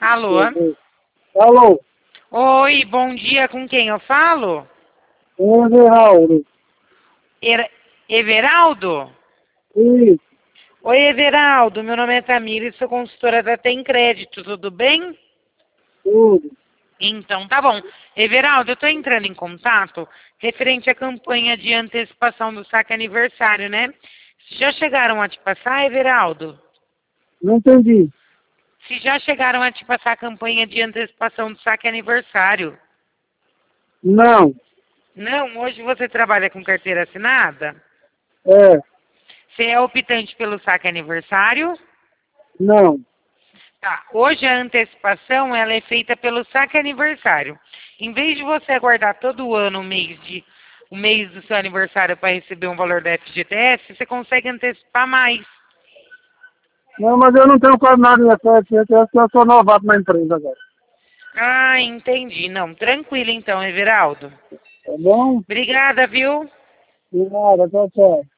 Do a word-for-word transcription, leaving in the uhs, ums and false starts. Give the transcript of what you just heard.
Alô? Alô? Oi, bom dia, com quem eu falo? Everaldo. Er- Everaldo? Isso, Oi, Everaldo, meu nome é Tamira e sou consultora da Tem Crédito, tudo bem? tudo. Então, tá bom. Everaldo, eu estou entrando em contato referente à campanha de antecipação do saque aniversário, né? Já chegaram a te passar, Everaldo? Não entendi. Se já chegaram a te passar a campanha de antecipação do saque aniversário? Não. Não, hoje você trabalha com carteira assinada? É. Você é optante pelo saque aniversário? Não. Tá. Hoje a antecipação ela é feita pelo saque aniversário. Em vez de você aguardar todo ano o mês de o mês do seu aniversário para receber um valor da F G T S, você consegue antecipar mais. Não, mas eu não tenho quase nada nessa F G T S, eu sou novato na empresa agora. Ah, entendi. Não, tranquilo então, Everaldo. Tá bom? Obrigada, viu? De nada, tchau, tchau.